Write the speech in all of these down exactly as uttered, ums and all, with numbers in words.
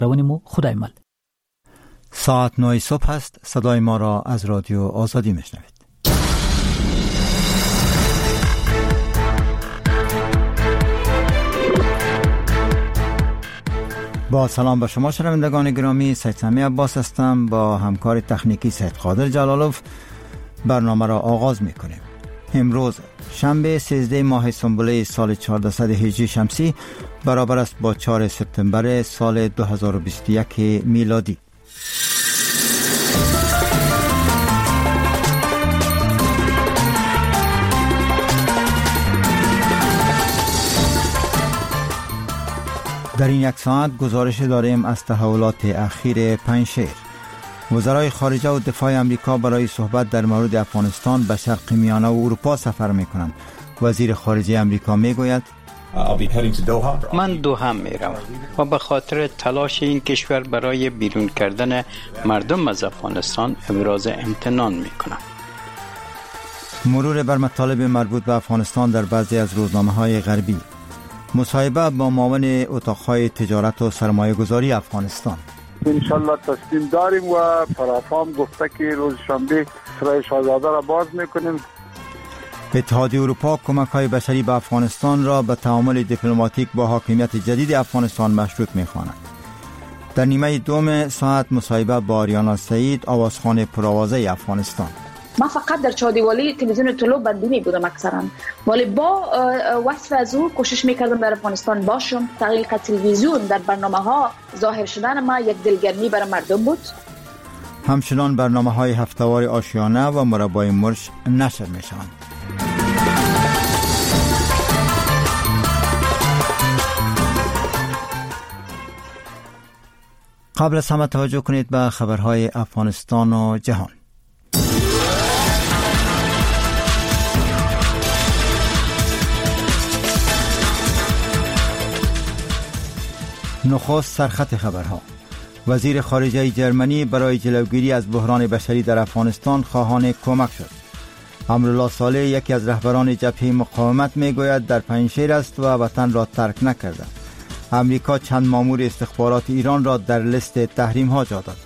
روانیمو خدای مل. ساعت نه صبح است. صدای ما را از رادیو آزادی میشنوید. با سلام به شما شنوندگان گرامی، سید سمی عباس هستم. با همکار تکنیکی سید قادر جلالوف برنامه را آغاز میکنیم. امروز شنبه سیزده ماه سنبله سال چهاردهصد هجری شمسی برابر است با چهارم سپتامبر سال دو هزار و بیست و یک میلادی. در این یک ساعت گزارش داریم از تحولات اخیر پنجشیر. وزرای خارجه و دفاع امریکا برای صحبت در مورد افغانستان به شرق میانه و اروپا سفر میکنند. وزیر خارجه امریکا میگوید من دوحه میروم و به خاطر تلاش این کشور برای بیرون کردن مردم از افغانستان ابراز امتنان میکنم. مرور بر مطالب مربوط به افغانستان در بعضی از روزنامه‌های غربی. مصاحبه با معاون اتاق‌های تجارت و سرمایه گذاری افغانستان. انشالله تصمیم داریم و فرافام گفته که روز شنبه سرای شاهزاده را باز میکنیم. اتحادیه اروپا کمک‌های بشری به افغانستان را به تعامل دیپلماتیک با حاکمیت جدید افغانستان مشروط می‌خواند. در نیمه دوم ساعت مصاحبه با آریانا سعید، آوازخوان پرآوازه افغانستان. من فقط در چادیوالی تلویزیون طلوع بدبینی بودم اکثرا، ولی با وصف از او کوشش میکردم در افغانستان باشم. تحقیق تلویزیون در برنامه ها ظاهر شدن ما یک دلگرمی برای مردم بود. همچنان برنامه های هفتهوار آشیانه و مربای مرش نشر میشوند. قبل از همه توجه کنید به خبرهای افغانستان و جهان. نخست سرخط خبرها. وزیر خارجه جرمنی برای جلوگیری از بحران بشری در افغانستان خواهان کمک شد. امرالله صالح، یکی از رهبران جبهه مقاومت، میگوید در پنجشیر است و وطن را ترک نکرده. امریکا چند مامور استخبارات ایران را در لیست تحریم ها جا داد.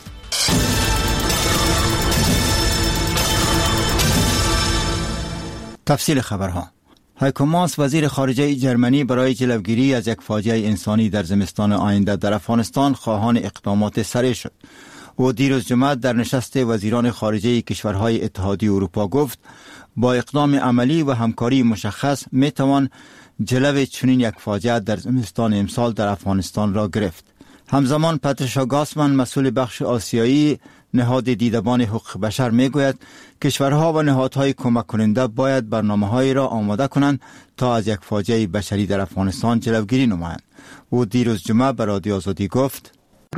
تفصیل خبرها. هایکو ماس، وزیر خارجه جرمنی برای جلوگیری از یک فاجعه انسانی در زمستان آینده در افغانستان خواهان اقدامات سریع شد. او دیروز جمعه در نشست وزیران خارجه کشورهای اتحادیه اروپا گفت با اقدام عملی و همکاری مشخص می توان جلو چنین یک فاجعه در زمستان امسال در افغانستان را گرفت. همزمان پاتریشا گاسمن، مسئول بخش آسیایی نهاد دیدبان حقوق بشر، میگوید کشورها و نهادهای کمک کننده باید برنامه‌هایی را آماده کنند تا از یک فاجعه بشری در افغانستان جلوگیری نمایند. او دیروز جمعه به رادیو آزادی گفت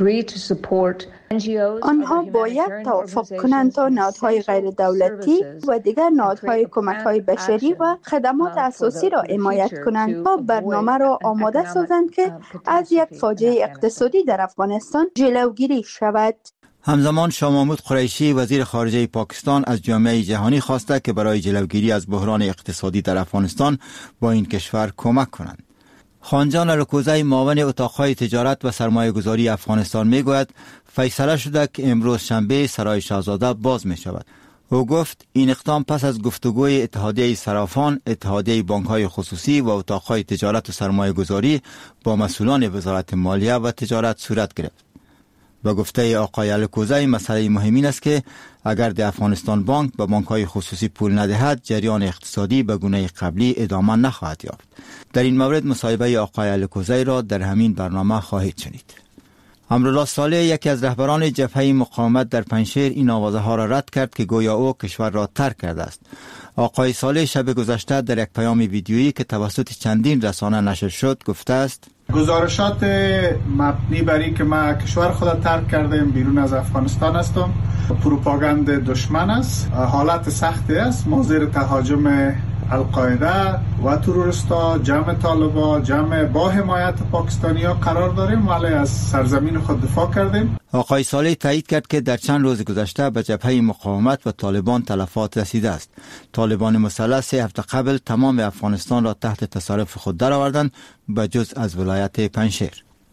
آنها باید توافق کنند تا نهادهای غیر دولتی و دیگر نهادهای کمک‌های بشری و خدمات اساسی را حمایت کنند تا برنامه را آماده سازند که از یک فاجعه اقتصادی در افغانستان جلوگیری شود. همزمان شاه محمود قریشی، وزیر خارجه پاکستان، از جامعه جهانی خواسته که برای جلوگیری از بحران اقتصادی در افغانستان با این کشور کمک کنند. خانجان رکوزی، معاون اتاق‌های تجارت و سرمایه گذاری افغانستان، میگوید فیصله شده که امروز شنبه سرای شاهزاده باز می شود. او گفت این اقدام پس از گفتگوی اتحادیه صرافان، اتحادیه بانک‌های خصوصی و اتاق‌های تجارت و سرمایه گذاری با مسئولان وزارت مالیه و تجارت صورت گرفت. با گفته آقای الکوزی، مسئله مهم این است که اگر د افغانستان بانک به بانک‌های خصوصی پول ندهد، جریان اقتصادی به گونه قبلی ادامه نخواهد یافت. در این مورد مصاحبه آقای الکوزی را در همین برنامه خواهید شنید. امرالله صالح، یکی از رهبران جبهه مقاومت در پنجشیر، این آوازه ها را رد کرد که گویا او کشور را ترک کرده است. آقای صالح شب گذشته در یک پیام ویدیویی که توسط چندین رسانه نشر شد گفته است گزارشات مبنی بر این که ما کشور خود ترک کردیم، بیرون از افغانستان هستم، پروپاگاند دشمن است، حالت سختی است. ما زیر تهاجم القاعده و تروریستا، جمع طالبا، جمع با حمایت پاکستانی ها قرار داریم، ولی از سرزمین خود دفاع کردیم. آقای صالح تایید کرد که در چند روز گذشته به جبهه مقاومت و طالبان تلفات رسیده است. طالبان مسلح سه هفته قبل تمام افغانستان را تحت تصرف خود درآوردند به جز از ولایت پنجشیر.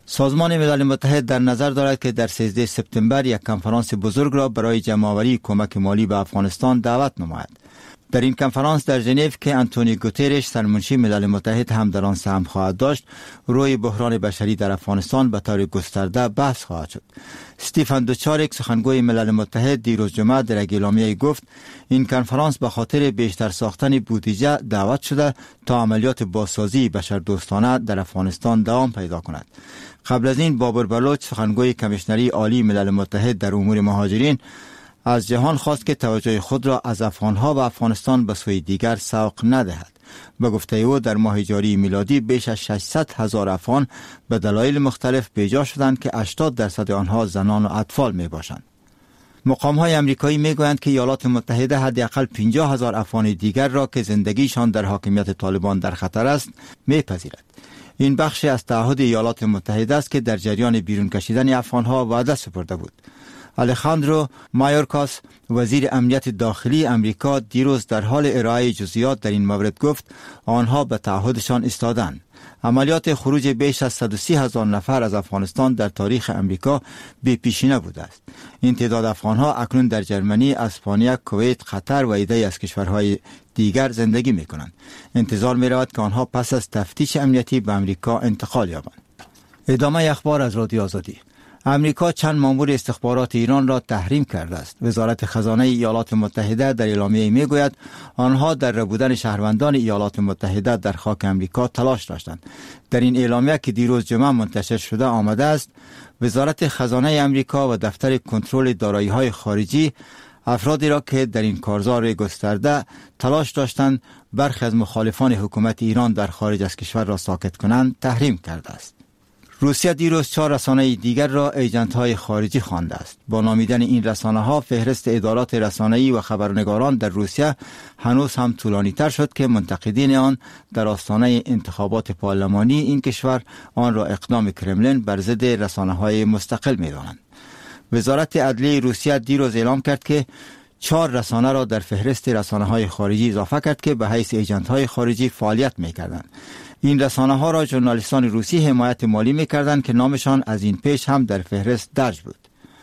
سازمان ملل متحد در نظر دارد که در سیزده سپتامبر یک کنفرانس بزرگ را برای جمع‌آوری کمک مالی به افغانستان دعوت نماید. در این کنفرانس در ژنو که آنتونیو گوترش سرمنشی ملل متحد هم در آن سهم خواهد داشت، روی بحران بشری در افغانستان به طور گسترده بحث خواهد شد. استیفن دوچاریک سخنگوی ملل متحد دیروز جمعه در یک اعلامیه گفت این کنفرانس به خاطر بیشتر ساختن بودجه دعوت شده تا عملیات بازسازی بشردوستانه در افغانستان دوام پیدا کند. قبل از این بابر بلوچ سخنگوی کمیشنری عالی ملل متحد در امور مهاجرین از جهان خواست که توجه خود را از افغانها به افغانستان به سوی دیگر سوق ندهد. به گفته او در ماه جاری میلادی بیش از ششصد هزار افغان به دلایل مختلف بیجا شدند که هشتاد درصد آنها زنان و اطفال می باشند. مقام‌های آمریکایی میگویند که ایالات متحده حداقل پنجاه هزار افغان دیگر را که زندگیشان در حاکمیت طالبان در خطر است میپذیرد. این بخشی از تعهد ایالات متحده است که در جریان بیرون کشیدن افغانها وعده سپرده بود. الخاندرو مایورکاس وزیر امنیت داخلی امریکا دیروز در حال ارائه جزئیات در این مورد گفت آنها به تعهدشان ایستادند. عملیات خروج بیش از صد و سی هزار نفر از افغانستان در تاریخ امریکا بی پیشینه بوده است. این تعداد افغانها اکنون در جرمنی، اسپانیا، کویت، قطر و عده‌ای از کشورهای دیگر زندگی می کنند. انتظار می رود که آنها پس از تفتیش امنیتی به امریکا انتقال یابند. ادامه اخبار از رادیو آزادی. امریکا چند مامور استخبارات ایران را تحریم کرده است. وزارت خزانه ایالات متحده در اعلامیه میگوید آنها در ربودن شهروندان ایالات متحده در خاک امریکا تلاش داشتند. در این اعلامیه که دیروز جمعه منتشر شده آمده است وزارت خزانه امریکا و دفتر کنترل دارایی‌های خارجی افرادی را که در این کارزار گسترده تلاش داشتند برخی از مخالفان حکومت ایران در خارج از کشور را ساکت کنند تحریم کرده است. روسیه دیروز چهار رسانه دیگر را ایجنت‌های خارجی خوانده است. با نامیدن این رسانه‌ها فهرست ادارات رسانه‌ای و خبرنگاران در روسیه هنوز هم طولانی‌تر شد که منتقدین آن در آستانه انتخابات پارلمانی این کشور آن را اقدام کرملین بر ضد رسانه‌های مستقل می‌دانند. وزارت عدلیه روسیه دیروز اعلام کرد که چهار رسانه را در فهرست رسانه‌های خارجی اضافه کرد که به حیث ایجنت‌های خارجی فعالیت می‌کردند. این رسانه ها را ژورنالیستان روسی حمایت مالی می‌کردند که نامشان از این پیش هم در فهرست درج بود.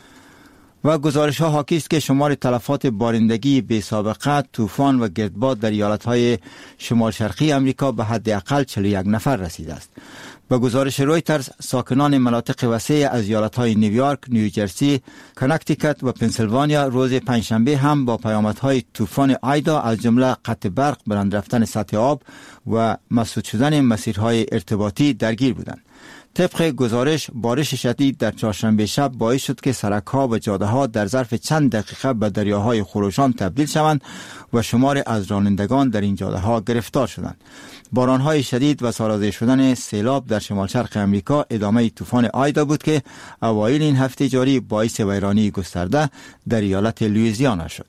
و گزارش ها حاکی است که شمار تلفات بارندگی بی سابقه، طوفان و گردباد در ایالت‌های شمال شرقی امریکا به حداقل چهل و یک نفر رسیده است. به گزارش رویترز ساکنان مناطق وسیع از ایالت‌های نیویورک، نیوجرسی، کنکتیکت و پنسیلوانیا روز پنجشنبه هم با پیامدهای طوفان آیدا از جمله قطع برق، بلند رفتن سطح آب و مسدود شدن مسیرهای ارتباطی درگیر بودند. طبق گزارش بارش شدید در چهارشنبه شب باعث شد که سرک‌ها و جاده‌ها در ظرف چند دقیقه به دریاهای خروشان تبدیل شوند و شمار از رانندگان در این جاده‌ها گرفتار شدند. باران‌های شدید و سرازیر شدن سیلاب در شمال شرق امریکا ادامه طوفان آیدا بود که اوایل این هفته جاری باعث ویرانی گسترده در ایالت لوئیزیانا شد.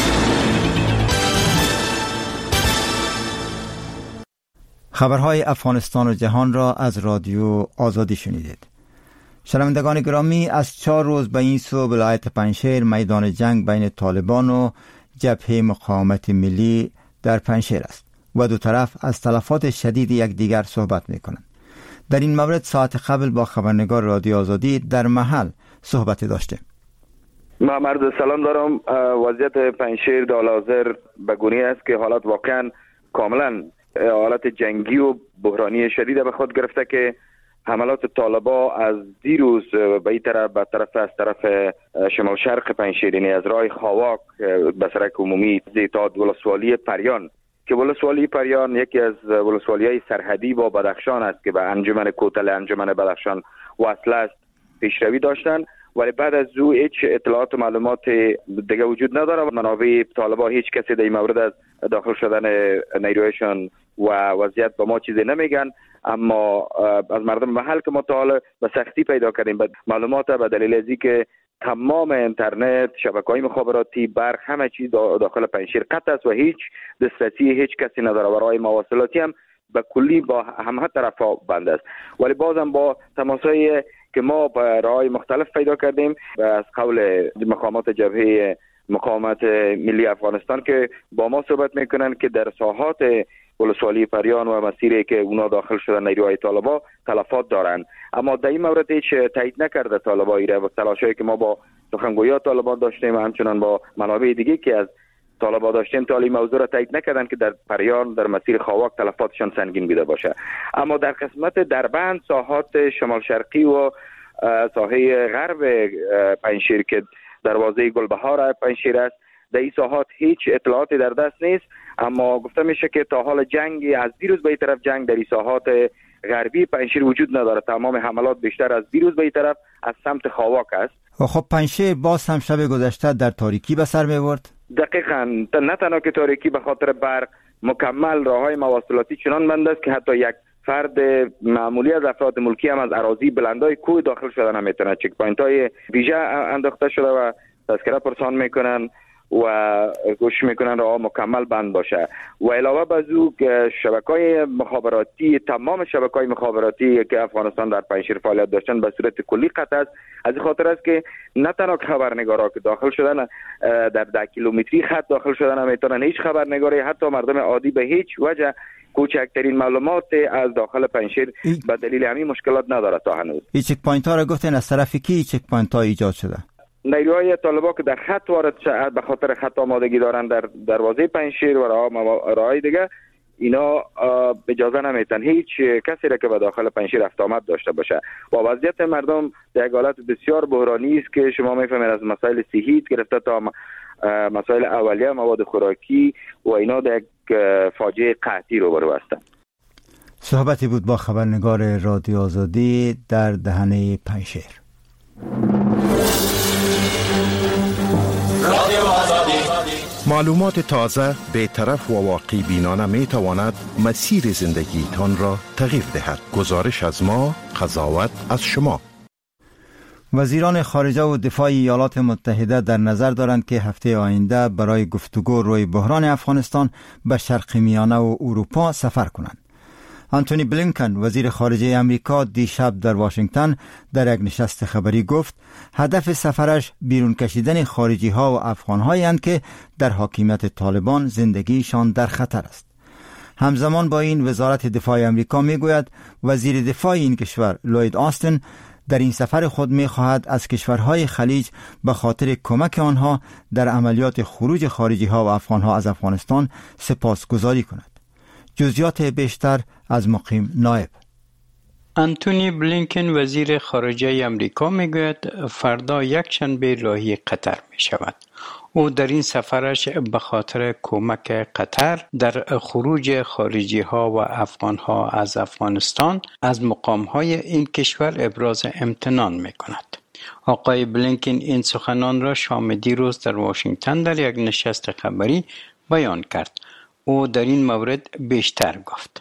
خبرهای افغانستان و جهان را از رادیو آزادی شنیدید. شنوندگان گرامی، از چهار روز به این سو ولایت پنجشیر میدان جنگ بین طالبان و جبهه مقاومت ملی در پنجشیر است و دو طرف از تلفات شدید یکدیگر صحبت می‌کنند. در این مورد ساعت قبل با خبرنگار رادیو آزادی در محل صحبت داشتیم. ما مرد سلام دارم. وضعیت پنجشیر در حال حاضر به گونه است که حالت واقعا کاملا حالت جنگی و بحرانی شدید به خود گرفته که حملات طالبا از دیروز به این طرف به طرف از طرف شمال شرق پنجشیر، یعنی از راه خاواک به سرک عمومی تا ولسوالی پریان که ولسوالی پریان یکی از ولسوالی‌های سرحدی با بدخشان است که به انجمن کوتل انجمن بدخشان وصل است پیشروی داشتند، ولی بعد از او هیچ اطلاعات و معلومات دیگه وجود نداره. منابع طالبا هیچ کسی در این مورد از داخل شدن نیرویشان و وضعیت به ما چیزی نمیگن، اما از مردم محل که مطالعه به سختی پیدا کردیم معلومات به دلیل از اینکه تمام اینترنت، شبکه‌های مخابراتی، برق، همه چیز داخل پنجشیر قطع است و هیچ دسترسی هیچ کسی نداره و راه مواصلاتی هم به کلی با همه طرفا بند است. ولی بازم با تماس‌های که ما به راه‌های مختلف پیدا کردیم از قول مقامات جبهه مقاومت ملی افغانستان که با ما صحبت میکنن که در ساحات ولسوالی پریان و مسیری که اونا داخل شدن نیروهای طالبان تلفات دارند. اما در این مورد هیچ تایید نکرده طالبان ایره و تلاشایی که ما با سخنگویان طالبان داشتیم و همچنان با منابع دیگه که از طالبان داشتیم تا این موضوع را تایید نکردن که در پریان در مسیر خاواک تلفاتشان سنگین بوده باشه. اما در قسمت دربند ساحات شمال شرقی و ساحه غرب پنجشیر که دروازه گلبهار پنجشیر است، در این ساحات هیچ اطلاعاتی در دست نیست. اما گفته میشه که تا حال جنگ از دیروز به این طرف جنگ در این ساحات غربی پنجشیر وجود نداره. تمام حملات بیشتر از دیروز به این طرف از سمت خاواک است. و خب پنجشیر باز هم شب گذشته در تاریکی به سر می‌برد. دقیقاً، نه تنها که تاریکی به خاطر برق، مکمل راههای مواصلاتی چنان بند است که حتی یک فرد معمولی از افراد ملکی هم از اراضی بلندای کوه داخل شدن نمیتونه. چک پوینت های ویژه انداخته شده و تذکره پرسان میکنن و گوش میکنن راه مکمل بند باشه. و علاوه بر او شبکه‌های مخابراتی، تمام شبکه‌های مخابراتی که افغانستان در پنجشیر فعالیت داشتن به صورت کلی قطع است. از این خاطر است که نه تنها خبرنگارا که داخل شدن در ده کیلومتری خط داخل شدن نمیتونن، هیچ خبرنگاری حتی مردم عادی به هیچ وجه کوچکترین معلومات از داخل پنجشیر به دلیل همین مشکلات نداره تا هنوز. این چک پوینت ها را گفتن از طرف کی چک پوینت ها ایجاد شده؟ نیروهای طالبان که در خط وارد شد به خاطر خط آمادگی دارن در دروازه پنجشیر و راههای دیگه، اینا اجازه نمیتن هیچ کسی را که به داخل پنجشیر رفت آمد داشته باشه. و وضعیت مردم در یک حالت بسیار بحرانی است که شما میفهمید از مسائل صحی گرفته تا مسائل اولیه، مواد خوراکی و اینا در یک فاجعه قحطی روبرو هستند. صحبتی بود با خبرنگار رادیو آزادی در دهنه پنجشیر. معلومات تازه، بی‌طرف و واقعی بینانه می تواند مسیر زندگی تان را تغییر دهد. گزارش از ما، قضاوت از شما. وزیران خارجه و دفاع ایالات متحده در نظر دارند که هفته آینده برای گفتگو روی بحران افغانستان به شرق میانه و اروپا سفر کنند. آنتونی بلینکن وزیر خارجه امریکا دیشب در واشنگتن در یک نشست خبری گفت هدف سفرش بیرون کشیدن خارجی ها و افغان هایی اند که در حاکمیت طالبان زندگیشان در خطر است. همزمان با این وزارت دفاع امریکا می گوید وزیر دفاع این کشور لوید آستن در این سفر خود می خواهد از کشورهای خلیج به خاطر کمک آنها در عملیات خروج خارجی ها و افغان ها از افغانستان سپاسگزاری کند. جزئیات بیشتر از مقیم نایب. آنتونی بلینکن وزیر خارجه امریکا میگوید فردا یک شنبه راهی قطر می شود. او در این سفرش به خاطر کمک قطر در خروج خارجی ها و افغان ها از افغانستان از مقام های این کشور ابراز امتنان می کند. آقای بلینکن این سخنان را شام دیروز در واشنگتن در یک نشست خبری بیان کرد. او در این مورد بیشتر گفت.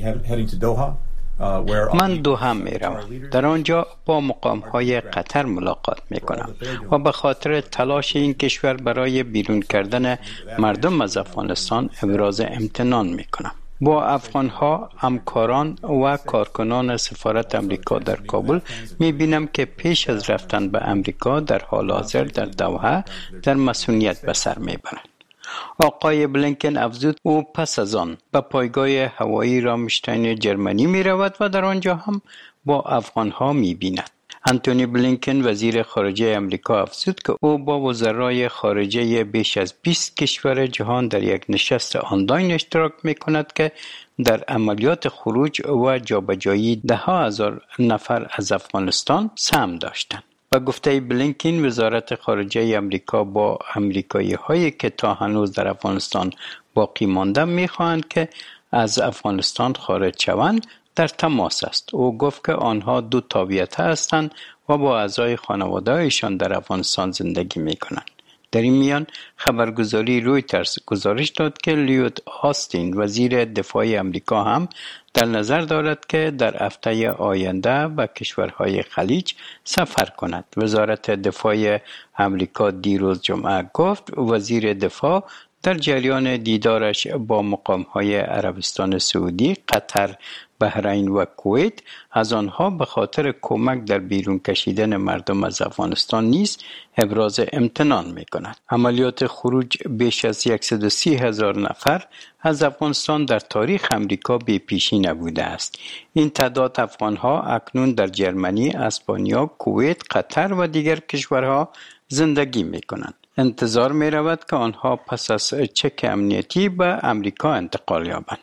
من دوحه می روم. در آنجا با مقام های قطر ملاقات می کنم و به خاطر تلاش این کشور برای بیرون کردن مردم از افغانستان ابراز امتنان می کنم. با افغان ها، همکاران و کارکنان سفارت امریکا در کابل می بینم که پیش از رفتن به امریکا در حال حاضر در دوحه در مسئولیت به سر می برند. آقای بلینکن افزود او پس از آن به پایگاه هوایی رامشتاین جرمنی می رود و در آنجا هم با افغان ها می بیند. آنتونی بلینکن وزیر خارجه امریکا افزود که او با وزرای خارجه بیش از بیست کشور جهان در یک نشست آنلاین اشتراک می کند که در عملیات خروج و جابجایی ده ها هزار نفر از افغانستان سهم داشتند. با گفته بلینکن وزارت خارجه امریکا با امریکایی هایی که تا هنوز در افغانستان باقی مانده می خواهند که از افغانستان خارج شوند در تماس است. او گفت که آنها دو تابعیته هستند و با اعضای خانواده‌هایشان در افغانستان زندگی می کنند. در این میان خبرگزاری رویترز گزارش داد که لیود آستین وزیر دفاع امریکا هم در نظر دارد که در هفته آینده به کشورهای خلیج سفر کند. وزارت دفاع امریکا دیروز جمعه گفت وزیر دفاع در جریان دیدارش با مقام‌های عربستان سعودی، قطر بحرین و کویت از آنها به خاطر کمک در بیرون کشیدن مردم از افغانستان نیز ابراز امتنان می کند. عملیات خروج بیش از صد و سی هزار نفر از افغانستان در تاریخ امریکا بی پیشی نبوده است. این تعداد افغانها اکنون در جرمنی، اسپانیا، کویت، قطر و دیگر کشورها زندگی می کنند. انتظار می رود که آنها پس از چک امنیتی به امریکا انتقال یابند.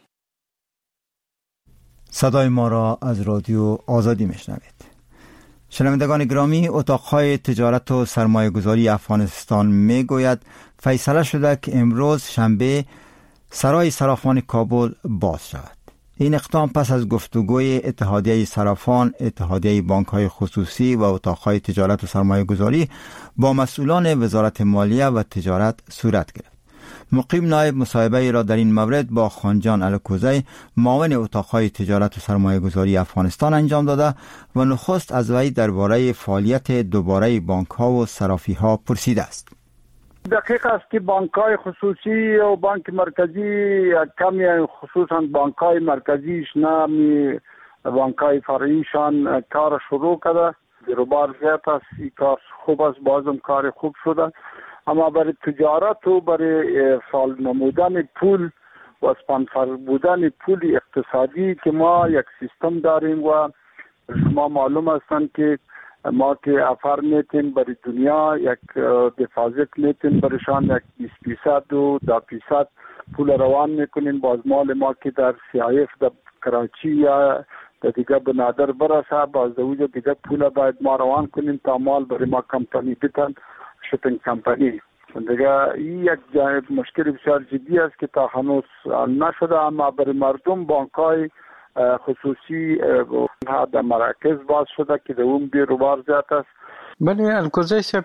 صدای ما را از رادیو آزادی میشنوید. شنوندگان گرامی، اتاقهای تجارت و سرمایه گذاری افغانستان می گوید فیصله شده که امروز شنبه سرای صرافان کابل باز شود. این اقدام پس از گفتگوی اتحادیه صرافان، اتحادیه بانک‌های خصوصی و اتاقهای تجارت و سرمایه گذاری با مسئولان وزارت مالیه و تجارت صورت گرفت. مقیم نایب مصاحبه را در این مورد با خانجان الکوزی، معاون اتاقهای تجارت و سرمایه گذاری افغانستان انجام داده و نخست از وی درباره فعالیت دوباره بانک‌ها و صرافی‌ها پرسیده است. دقیق است که بانک‌های خصوصی و بانک مرکزی کمی، خصوصا بانک‌های مرکزیش نمی بانک‌های فرعیشان کار شروع کرده. بیروبار زیاد است، این کار خوب است، بازم کار خوب شده. اما برای تجارت و برای فعال نمودن پول و اسپانسر بودن پول اقتصادی که ما یک سیستم داریم و شما معلوم هستند که ما که افر میتیم برای دنیا یک دفازت میتیم برشان یک بیست فیصد و ده فیصد پول روان میکنیم. باز مال ما که در سی آی اف در کراچی یا در دیگه بنادر برسه، باز دوجه دیگه پول باید ما روان کنیم تا مال برای ما کمپانی بیتن، شپینگ کمپانی. دیگه این یک مشکل بسیار جدی است که تا هنوز نشده. اما برای مردم بانک‌های خصوصی در مراکز باز شده که در اون بیروبار زیاد است. بله الکوزی صاحب،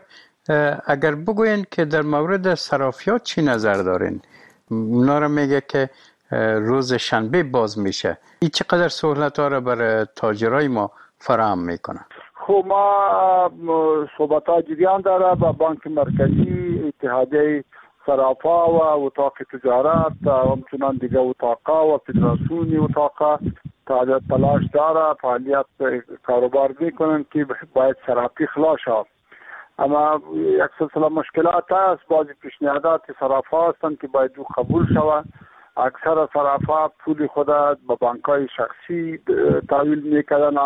اگر بگوین که در مورد صرافیات چی نظر دارین؟ اونا را میگه که روز شنبه باز میشه. این چقدر سهولت ها را برای تاجرای ما فراهم میکنه؟ خب ما صحبت ها جریان داره با بانک مرکزی، اتحادیه صرافا و اتاق تجارت و همچنان دیگه اتاقا و فدراسیونی اتاقا تا تلاش داره فعالیت کاروبار میکنن که باید صرافی خلاص شد. اما یک سلسله مشکلات هست. بعضی پیشنهادات صرافا هستند که باید او قبول شود. اکثر صرافا پول خود به بانک‌های شخصی تحویل میکنن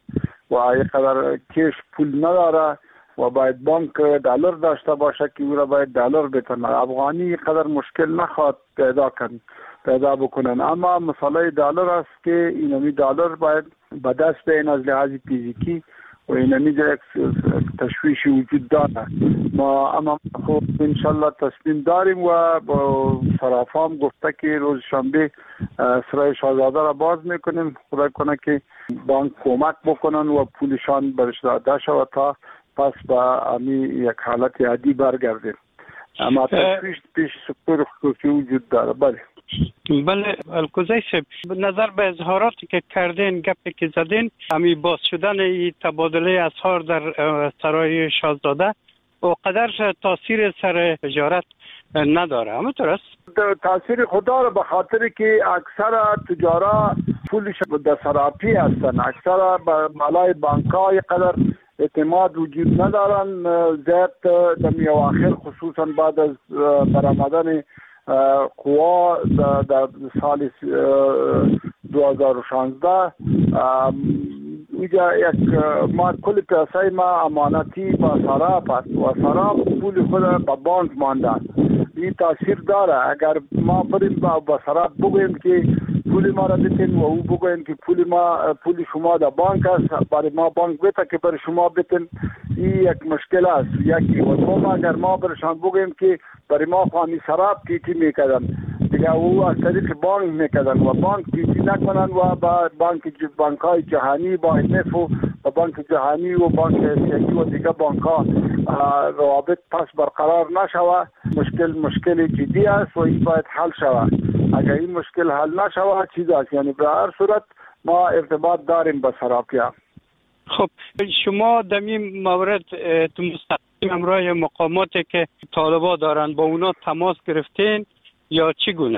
و یک قدر کش پول نداره و باید بانک دلار داشته باشه که او را باید دلار بتونه. افغانی قدر مشکل نخواد پیدا کن پیدا بکنن. اما مسئله دلار است که اینمی دلار باید به دست بیاین از لحاظ فیزیکی و اینمی یک تشویشی وجود داره. ما اما خب انشالله تصمیم داریم و با صرافام گفته که روز شنبه سرای شاهزاده را باز میکنیم. خدا کنه که بانک کمک بکنن و پولشان برش داده شود تا پس با امی یک حالت عادی برگردیم. اما تشویش پیش سکتور خصوصی وجود داره. بله بله الکوزی صاحب، نظر به اظهاراتی که کردین، گپی که زدین، امی باز شدن ای تبادله اسعار در سرای شاهزاده و قدر تاثیر سر تجارت نداره، همونطور است؟ تاثیر خدا رو به خاطر که اکثر تجارا پولش در صرافی هستن، اکثر به مالای بانک‌های قدر اعتماد وجود ندارن. زیاد در اواخر خصوصا بعد از برآمدن قوا در سال دو هزار و شانزده اینجا یک ما کل پیسه ما امانتی با صراف است و صراف پول خود با بانک مانده. این تاثیر داره. اگر ما بریم با صراف بگوییم که پول ما را بتین و او بگوییم که پول ما پول شما در بانک است، برای ما بانک بته که برای شما بتین، این یک مشکل است. یکی و دوم اگر ما برشان بگوییم که برای ما خواهی صراف کیتی میکردن دیگه او از طریق بانک میکردن و بانک کیتی نکنن و با بانک بانک های جهانی با ایمف و بانک جهانی و بانک اسیایی و دیگه بانک ها روابط پس برقرار نشوه، مشکل مشکل جدی است و این باید حل شود. اگر این مشکل حل نشود چیز است، یعنی به هر صورت ما ارتباط داریم با صرافی‌ها. خب شما در این مورد تو مستقیم همراه مقاماتی که طالبا دارن با اونا تماس گرفتین یا چگونه است؟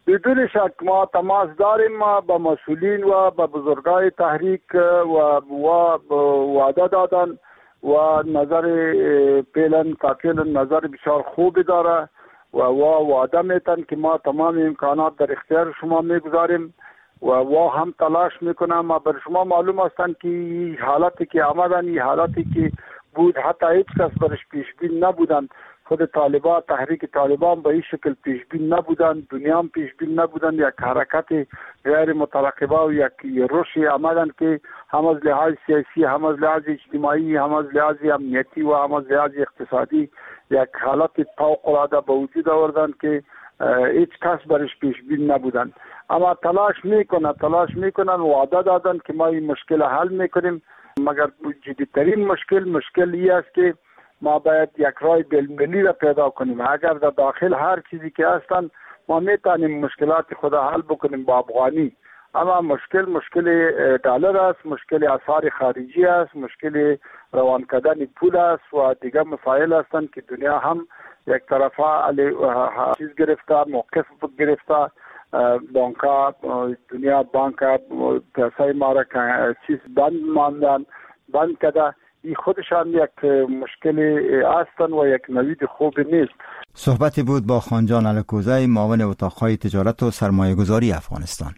بدون شک ما تماس داریم، ما با مسئولین و با بزرگای تحریک و وعده دادن و نظر پیلن کاکل نظر بسیار خوبی داره و وعده میتن که ما تمام امکانات در اختیار شما میگذاریم و وا هم تلاش میکنم. و بر شما معلوم هستند که حالتی که آمدن، این حالتی که بود حتی هیچ کس برش پیش بین نبودن. خود طالبان، تحریک طالبان به این شکل پیش بین نبودن، دنیا هم پیش بین نبودن. یک حرکت غیر مترقبه و یک رشد آمدن که هم از لحاظ سیاسی، هم از لحاظ اجتماعی، هم از لحاظ امنیتی و هم از لحاظ اقتصادی یک حالت فوق‌العاده به وجود آوردن که هیچ کس برش پیش بین نبودن. اما تلاش میکنن تلاش میکنن وعده دادن که ما این مشکل حل میکنیم. مگر جدیترین مشکل مشکل ای است که ما باید یک راه بین‌المللی را پیدا کنیم. اگر در داخل هر چیزی که هستن ما میتونیم مشکلات خود حل بکنیم با افغانی، اما مشکل مشکل دلار است، مشکل اسعار خارجی است، مشکل روان کردن پول است و دیگر مسائل هستند که دنیا هم یک طرفه چیز گرفته، موقف گرفته. بانکا دنیا بانکا پیسه ما را چیز بند ماندن بند کرده. این خودشان یک مشکل هستند و یک نوید خوب نیست. صحبتی بود با خانجان الکوزی، معاون اتاق‌های تجارت و سرمایه گذاری افغانستان.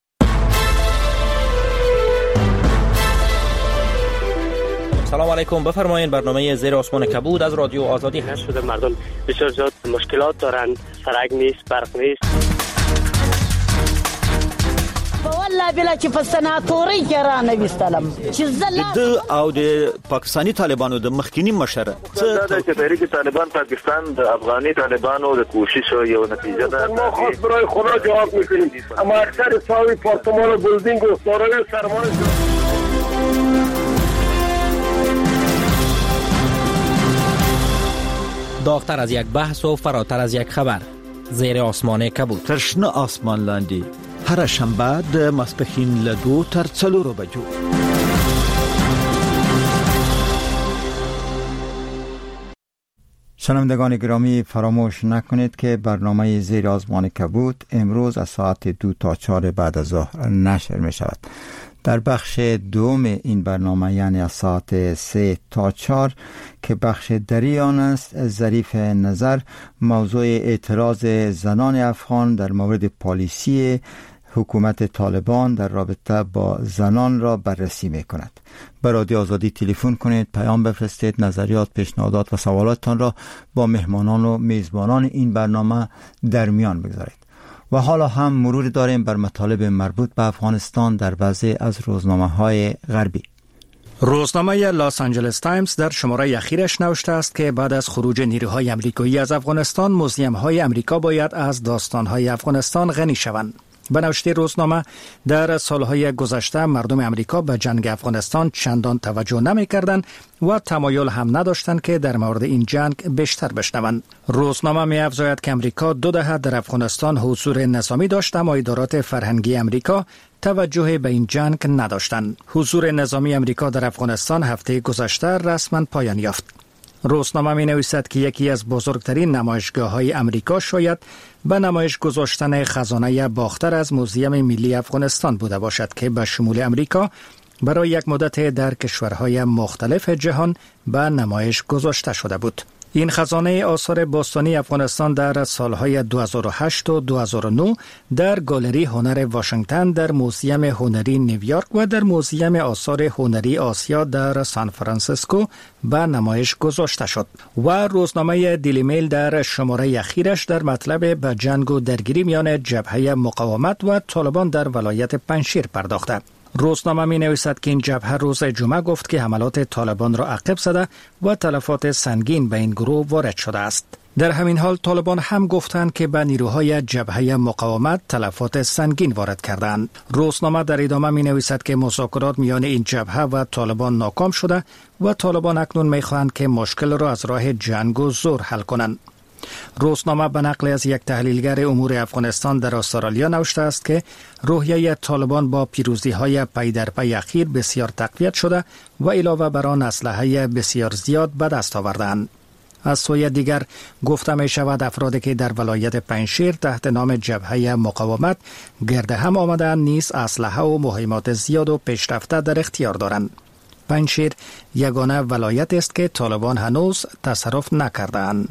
سلام علیکم، بفرمایید. برنامه زیر آسمان کبود از رادیو آزادی هست. مردم بسیار زیاد مشکلات دارند، سرک نیست، برق نیست. والله بلا چې په سناتوري کې را نه وستلم چې د او د پاکستانی طالبانو د مخکینی مشره څه د تحریک طالبان پاکستان د افغاني طالبانو د کوشش یو نتیجه ده. ما خود برای خدا جواب میکنیم، اما اکثر ساوی پارتمان و بلدینگ و دارای سرمایه داغتر از یک بحث و فراتر از یک خبر. زیر آسمان کبود، ترشنه آسمان لاندی، هر شنبه د ماسپښین له دو تر څلورو بجو. شنوندگان گرامی، فراموش نکنید که برنامه زیر آسمان کبود امروز از ساعت دو تا چهار بعد از ظهر نشر می شود. در بخش دوم این برنامه، یعنی از ساعت سه تا چهار که بخش دری آن است، ظریف نظر موضوع اعتراض زنان افغان در مورد پالیسی حکومت طالبان در رابطه با زنان را بررسی می کند. به رادیو آزادی تلفن کنید، پیام بفرستید، نظریات، پیشنهادات و سوالاتتان را با مهمانان و میزبانان این برنامه در میان بگذارید. و حالا هم مرور داریم بر مطالب مربوط به افغانستان در بعضی از روزنامه‌های غربی. روزنامه لاس آنجلس تایمز در شماره اخیرش نوشته است که بعد از خروج نیروهای امریکایی از افغانستان، موزیم‌های امریکا باید از داستان‌های افغانستان غنی شوند. به نوشته روزنامه، در سالهای گذشته مردم امریکا به جنگ افغانستان چندان توجه نمی‌کردند و تمایل هم نداشتند که در مورد این جنگ بیشتر بشنوند. روزنامه می‌افزاید که امریکا دو دهه در افغانستان حضور نظامی داشت، اما ادارات فرهنگی امریکا توجه به این جنگ نداشتند. حضور نظامی امریکا در افغانستان هفته گذشته رسما پایان یافت. روزنامه می نویسد که یکی از بزرگترین نمایشگاه های امریکا شاید به نمایش گذاشتن خزانه باختر از موزیم ملی افغانستان بوده باشد که به شمول امریکا برای یک مدت در کشورهای مختلف جهان به نمایش گذاشته شده بود. این خزانه آثار باستانی افغانستان در سالهای دو هزار و هشت و دو هزار و نه در گالری هنر واشنگتن، در موزیم هنری نیویورک و در موزیم آثار هنری آسیا در سان فرانسیسکو به نمایش گذاشته شد. و روزنامه دیلی میل در شماره اخیرش در مطلب به جنگ و درگیری میان جبهه مقاومت و طالبان در ولایت پنجشیر پرداخته. روزنامه می نویسد که این جبهه روز جمعه گفت که حملات طالبان را عقب زده و تلفات سنگین به این گروه وارد شده است. در همین حال طالبان هم گفتند که به نیروهای جبهه مقاومت تلفات سنگین وارد کردند. روزنامه در ادامه می نویسد که مذاکرات میان این جبهه و طالبان ناکام شده و طالبان اکنون می خواهند که مشکل را از راه جنگ و زور حل کنند. روزنامه به نقل از یک تحلیلگر امور افغانستان در استرالیا نوشته است که روحیه طالبان با پیروزی‌های پی در پی اخیر بسیار تقویت شده و علاوه بر آن اسلحه بسیار زیاد به دست آوردند. از سوی دیگر گفته می شود افرادی که در ولایت پنجشیر تحت نام جبهه مقاومت گرد هم آمدن نیز اسلحه و مهمات زیاد و پیشرفته در اختیار دارند. پنجشیر یگانه ولایت است که طالبان هنوز تصرف نکردند.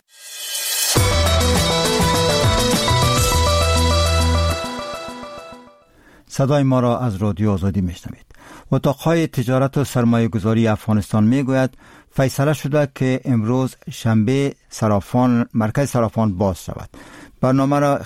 صدای ما را از رادیو آزادی میشنوید. اتاقهای تجارت و سرمایه گذاری افغانستان می گوید فیصله شده که امروز شنبه صرافان مرکز صرافان باز شود. برنامه را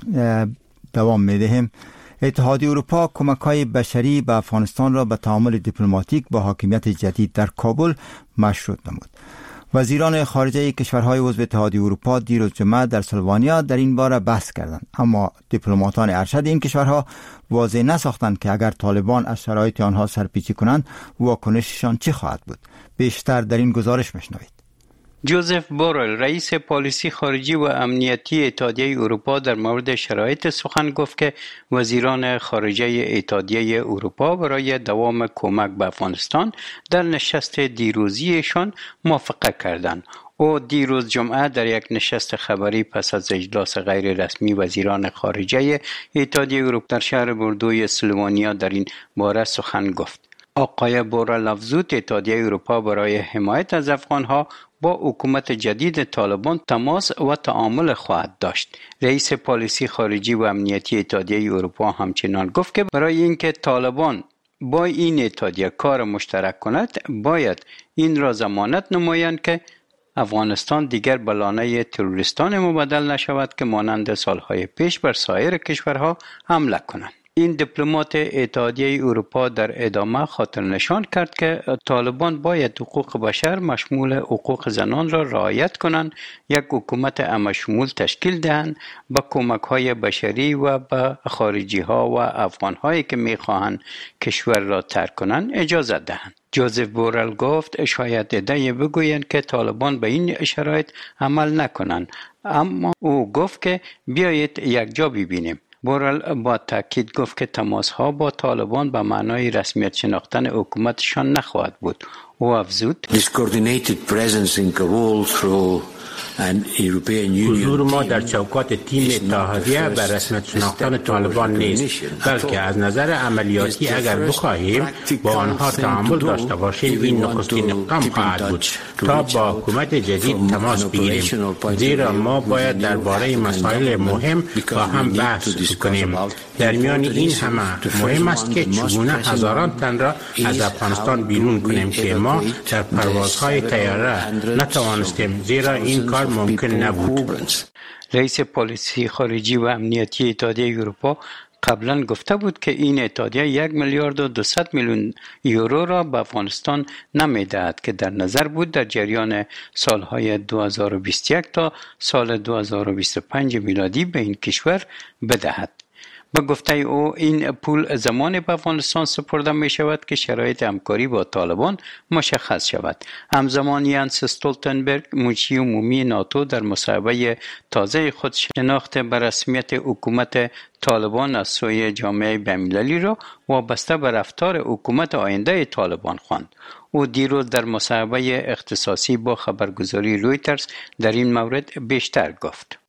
دوام می دهیم. اتحادیه اروپا کمک‌های بشری به افغانستان را به تعامل دیپلماتیک با حاکمیت جدید در کابل مشروط نمود. وزیران خارجه کشورهای عضو اتحادیه اروپا دیروز جمعه در سلوانیا در این باره بحث کردند، اما دیپلماتان ارشد این کشورها واضح نساختند که اگر طالبان از شرایط آنها سرپیچی کنند واکنششان چه خواهد بود. بیشتر در این گزارش میشنوید. جوزف بورل رئیس پالیسی خارجی و امنیتی اتحادیه اروپا در مورد شرایط سخن گفت که وزیران خارجه اتحادیه اروپا برای دوام کمک به افغانستان در نشست دیروزیشان موافقت کردند. او دیروز جمعه در یک نشست خبری پس از اجلاس غیر رسمی وزیران خارجه اتحادیه اروپا در شهر بوردوی سلوانیا در این باره سخن گفت. آقای بورل افزود اتحادیه اروپا برای حمایت از افغانها با حکومت جدید طالبان تماس و تعامل خواهد داشت. رئیس پالیسی خارجی و امنیتی اتحادیه اروپا همچنان گفت که برای اینکه طالبان با این اتحادیه کار مشترک کند باید این را ضمانت نمایند که افغانستان دیگر به لانه تروریستان مبدل نشود که مانند سالهای پیش بر سایر کشورها حمله کنند. این دیپلمات اتحادیه اروپا در ادامه خاطر نشان کرد که طالبان باید حقوق بشر مشمول حقوق زنان را رعایت کنند، یک حکومت همه‌شمول تشکیل دهند، با کمک‌های بشری و به خارجی‌ها و افغان‌هایی که می‌خواهند کشور را ترک کنند اجازه دهند. جوزف بورل گفت شاید عده‌ای بگویند که طالبان به این شرایط عمل نکنند، اما او گفت که بیایید یک جا ببینیم. بورل با تاکید گفت که تماس‌ها با طالبان به معنای رسمیت شناختن حکومتشان نخواهد بود. او افزود حضور ما در چوکات تیم اتحادیه بر رسمیت شناختن طالبان نیست، بلکه از نظر عملیاتی اگر بخواهیم با آنها تعامل داشته باشیم این نخستین اقدام خواهد بود تا با حکومت جدید تماس بگیریم، زیرا ما باید درباره مسائل مهم با هم بحث کنیم. در میان این همه مهم است که چگونه هزاران تن را از افغانستان بیرون کنیم که ما در پروازهای طیاره نتوانستیم، زیرا این کار ممکن نبود. رئیس پالیسی خارجی و امنیتی اتحادیه اروپا قبلا گفته بود که این اتحادیه یک میلیارد و دویست میلیون یورو را به افغانستان نمیدهد که در نظر بود در جریان سالهای دو هزار و بیست و یک تا سال دو هزار و بیست و پنج میلادی به این کشور بدهد. به گفته او این پول زمان به افغانستان سپرده می شود که شرایط همکاری با طالبان مشخص شود. همزمان یانس استولتنبرگ منشی عمومی ناتو در مصاحبه تازه خود شناخت به رسمیت حکومت طالبان از سوی جامعه بین‌المللی را وابسته به رفتار حکومت آینده طالبان خواند. او دیروز در مصاحبه اختصاصی با خبرگزاری رویترز در این مورد بیشتر گفت.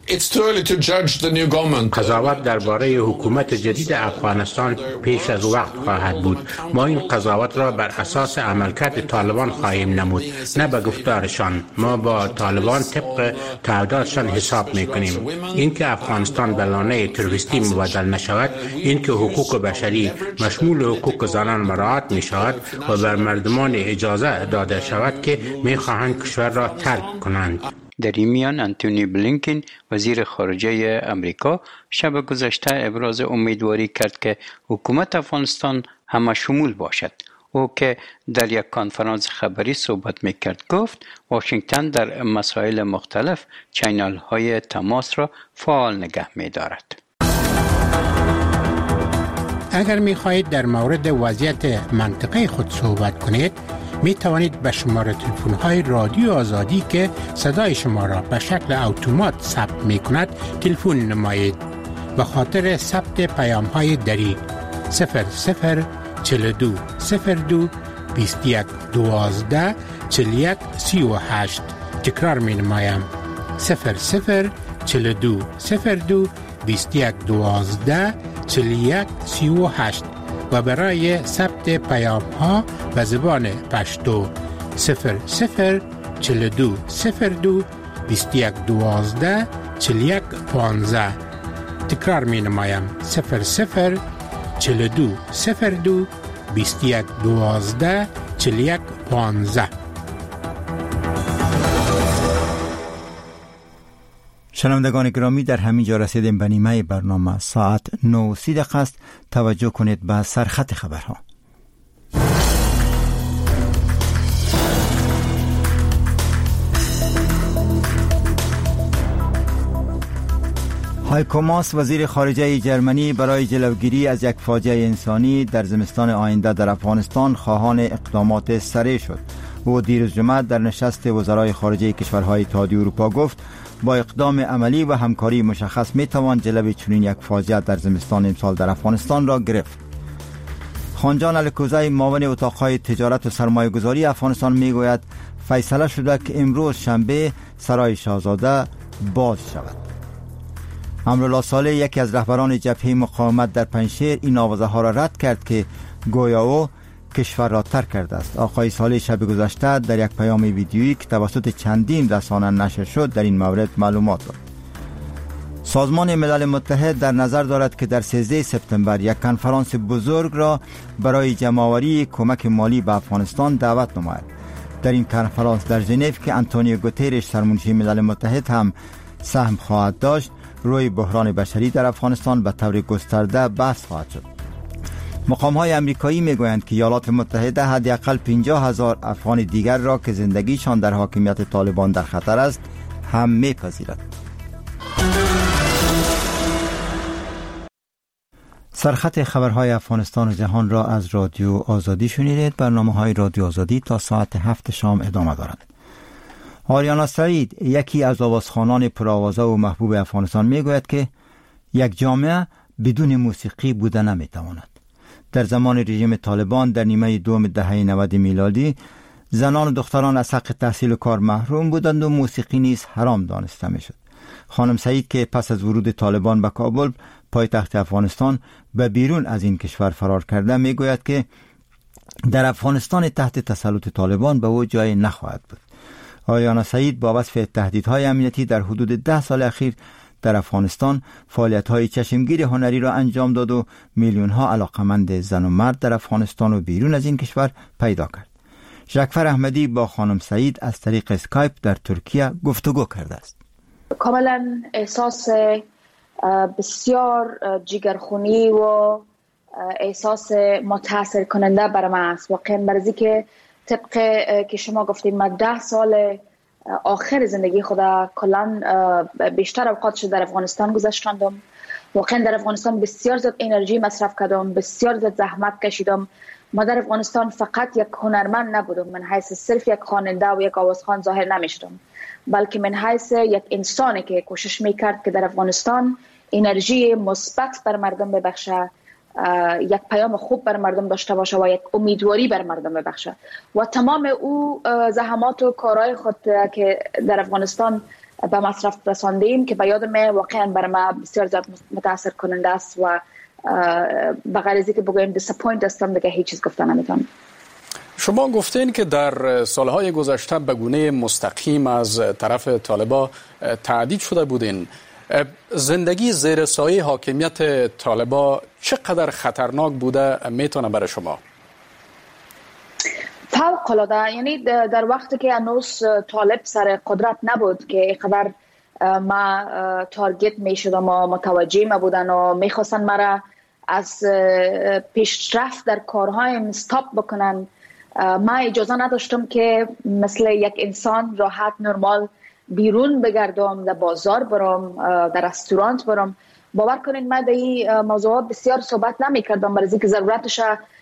قضاوت درباره حکومت جدید افغانستان پیش از وقت خواهد بود. ما این قضاوت را بر اساس عملکرد طالبان خواهیم نمود، نه به گفتارشان. ما با طالبان طبق تعهداتشان حساب میکنیم. اینکه افغانستان به لانه تروریستی مبدل نشود، اینکه حقوق بشری مشمول حقوق زنان مراعات می شود و بر مردمان اجازه داده شود که می خواهند کشور را ترک کنند. در این میان انتونی بلینکن وزیر خارجه امریکا شب گذشته ابراز امیدواری کرد که حکومت افغانستان همه شمول باشد. او که در یک کنفرانس خبری صحبت میکرد گفت واشنگتن در مسائل مختلف چینل های تماس را فعال نگه می‌دارد. اگر می‌خواهید در مورد وضعیت منطقه خود صحبت کنید می توانید به شماره تلفن های رادیو آزادی که صدای شما را به شکل اتومات ثبت می کند تلفن نمایید. به خاطر ثبت پیام های دری صفر صفر چهل و دو صفر دو بیست و یک دوازده چهل و یک سی و هشت. تکرار می نمایم صفر صفر چهل و دو صفر دو بیست و یک دوازده چهل و یک سی و هشت و برای ثبت پیام ها به زبان پشتو صفر صفر چهل و دو صفر دو بیست و یک دوازده چهل و یک پانزده. تکرار می نمایم صفر صفر چهل و دو صفر دو بیست و یک دوازده چهل و یک پانزده. شنوندگان گرامی، در همین جا رسیدیم به نیمه برنامه. ساعت نه و سی دقیقه است. توجه کنید به سرخط خبرها. هایکو ماس وزیر خارجه جرمنی برای جلوگیری از یک فاجعه انسانی در زمستان آینده در افغانستان خواهان اقدامات سریع شد. او دیروز جمعه در نشست وزرای خارجه کشورهای اتحادیه اروپا گفت با اقدام عملی و همکاری مشخص می توان جلوی چنین یک فاجعه در زمستان امسال در افغانستان را گرفت. خانجان الکوزی معاون اتاقهای تجارت و سرمایه گذاری افغانستان می گوید فیصله شده که امروز شنبه سرای شاهزاده باز شود. امرالله صالح یکی از رهبران جبهه مقاومت در پنجشیر این آوازه ها را رد کرد که گویا او کشور را ترک کرده است. آقای صالح شب گذشته در یک پیام ویدیویی که توسط چندین رسانه نشر شد در این مورد معلومات داد. سازمان ملل متحد در نظر دارد که در سیزده سپتامبر یک کنفرانس بزرگ را برای جمع‌آوری کمک مالی به افغانستان دعوت نماید. در این کنفرانس در ژنو که آنتونیو گوترش سرمنشی ملل متحد هم سهم خواهد داشت، روی بحران بشری در افغانستان به طور گسترده بحث خواهد شد. مقام‌های امریکایی می‌گویند که ایالات متحده حداقل پنجاه هزار افغان دیگر را که زندگیشان در حاکمیت طالبان در خطر است هم می‌پذیرد. سرخط خبرهای افغانستان و جهان را از رادیو آزادی شنیدید. برنامه‌های رادیو آزادی تا ساعت هفت شام ادامه دارد. آریانا سعید یکی از آوازخوانان پرآوازه و محبوب افغانستان میگوید که یک جامعه بدون موسیقی بوده نمیتواند. در زمان رژیم طالبان در نیمه دوم دهه نود میلادی زنان و دختران از حق تحصیل و کار محروم بودند و موسیقی نیز حرام دانسته میشد. خانم سعید که پس از ورود طالبان به کابل پایتخت افغانستان به بیرون از این کشور فرار کرده میگوید که در افغانستان تحت تسلط طالبان به او جای نخواهد بود. آریانا سعید با وصف تهدیدهای امنیتی در حدود ده سال اخیر در افغانستان فعالیت‌های چشمگیر هنری را انجام داد و میلیون‌ها علاقمند زن و مرد در افغانستان و بیرون از این کشور پیدا کرد. ژکفر احمدی با خانم سعید از طریق اسکایپ در ترکیه گفتگو کرده است. کاملا احساس بسیار جگرخونی و احساس متاثر کننده برای من است. واقعا برای که طبق که شما گفتید من ده سال آخر زندگی خدا کلان بیشتر اوقاتش در افغانستان گذاشتم. واقعا در افغانستان بسیار زیاد انرژی مصرف کردم، بسیار زیاد زحمت کشیدم. ما در افغانستان فقط یک هنرمند نبودم، من حیث صرف یک خواننده و یک آوازخوان ظاهر نمیشدم، بلکه من حیث یک انسانی که کوشش میکرد که در افغانستان انرژی مثبت بر مردم ببخشه، یک پیام خوب بر مردم داشته باشه و یک امیدواری بر مردم ببخشه. و تمام او زحمات و کارهای خود که در افغانستان به مصرف رساندیم که به یادم واقعا بر ما بسیار زیاد متاثر کننده است و به غیر از اینکه بگویم دیساپوینت هستم دیگه هیچ چیز گفتن نمیتونم. شما گفتین که در سالهای گذشته به گونه مستقیم از طرف طالبان تهدید شده بودین. زندگی زیر سایه حاکمیت طالبان چقدر خطرناک بوده میتونه برای شما؟ فوق العاده، یعنی در وقتی که هنوز طالب سر قدرت نبود که اینقدر ما تارگت میشدم و متوجه ما بودن و میخواستن مرا از پیشرفت در کارهایم استاپ بکنن. ما اجازه نداشتم که مثل یک انسان راحت نرمال بیرون بگردم، در بازار برم، در رستوران برم. باور کنید من در این موضوعات بسیار صحبت نمی کردم برای اینکه ضرورتش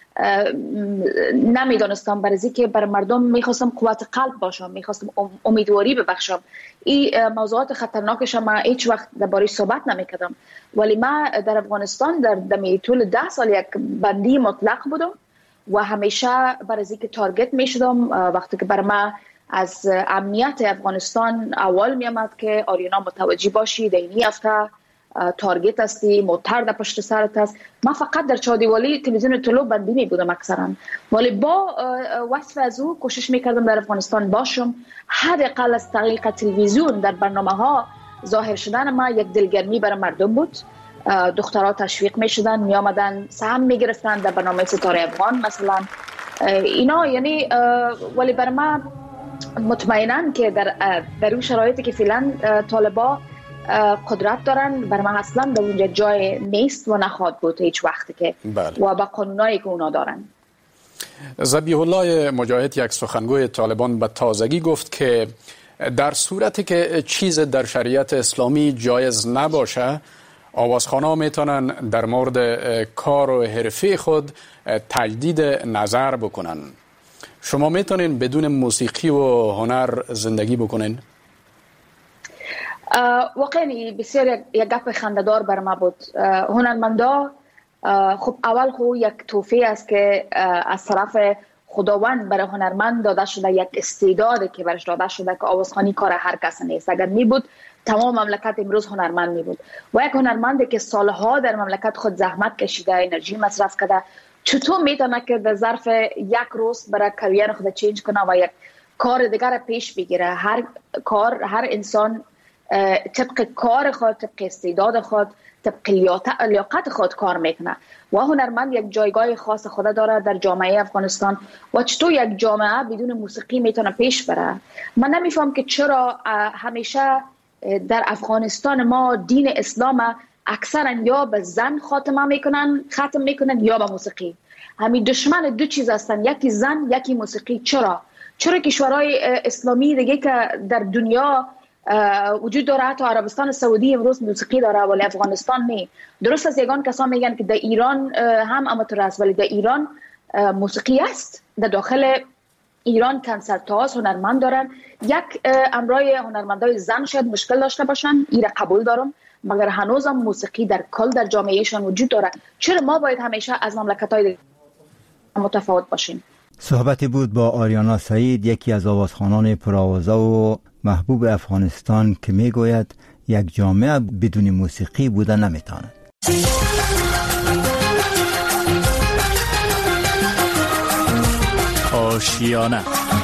نمیدانستم، برای اینکه بر مردم میخواستم قوت قلب باشم، میخواستم امیدواری ببخشم. این موضوعات خطرناکش من هیچ وقت درباره‌اش صحبت نمیکردم، ولی من در افغانستان در دمی طول ده سال یک بندی مطلق بودم و همیشه برای از اینکه تارگت می شدم وقتی که بر ما از امنیت افغانستان اول می آمد که آریانا متوجه باشی در این هفته تارگت هستی، موتر در پشت سرت است. من فقط در چادیوالی تلویزیون طلوع بندی بودم اکثرا، ولی با وصف از او کوشش میکردم در افغانستان باشم. حداقل از طریق تلویزیون در برنامه ها ظاهر شدن ما یک دلگرمی برای مردم بود. دخترها تشویق میشدن، می آمدن سهم میگرفتن در برنامه ستاره افغان مثلا اینا. یعنی ولی برای ما مطمئنن که در در اون شرایطی که فعلا طالبا قدرت دارن، بر من اصلا در اونجا جای نیست و نخواهد بود هیچ وقتی که بله. و با قانونایی که اونا دارن. ذبیح الله مجاهد یک سخنگوی طالبان به تازگی گفت که در صورتی که چیز در شریعت اسلامی جایز نباشه، آوازخوان‌ها میتونن در مورد کار و حرفه خود تجدید نظر بکنن. شما میتونین بدون موسیقی و هنر زندگی بکنین؟ واقعا بسیار یک گپ خنده‌دار بر ما بود. هنرمندا خب اول خو یک توفیق است که از طرف خداوند برای هنرمند داده شده، یک استعداد که برش داده شده که آوازخوانی کار هر کس نیست. اگر می بود تمام مملکت امروز هنرمند می بود و یک هنرمندی که سالها در مملکت خود زحمت کشیده، انرژی مصرف کرده، چطور میتونه که در ظرف یک روز برای کریر خود چینج کنه و یک کار دیگر پیش بگیره؟ هر کار، هر انسان طبق کار خود، طبق استعداد خود، طبق لیاقت خود کار میکنه و هنرمند یک جایگاه خاص خود داره در جامعه افغانستان. و چطور یک جامعه بدون موسیقی میتونه پیش بره؟ من نمیفهم که چرا همیشه در افغانستان ما دین اسلام اکثرا یا به زن خاتمه میکنن ختم میکنن یا به موسیقی. همین دشمن دو چیز هستن، یکی زن یکی موسیقی. چرا؟ چرا کشورهای اسلامی دیگه که در دنیا وجود داره، حتی عربستان سعودی امروز موسیقی داره ولی افغانستان نه. درست از یگان کسان میگن که در ایران هم اماتور است، ولی در ایران موسیقی است. در داخل ایران کنسرت ها هنرمند دارن. یک امرای هنرمندای زن شاید مشکل داشته باشن، ایره قبول دارم، مگر هنوز هم موسیقی در کل در جامعهشان وجود داره. چرا ما باید همیشه از مملکت‌های متفاوت باشیم؟ صحبتی بود با آریانا سعید، یکی از آوازخوانان پرآوازه و محبوب افغانستان که میگوید یک جامعه بدون موسیقی بوده نمیتواند. آشیانه،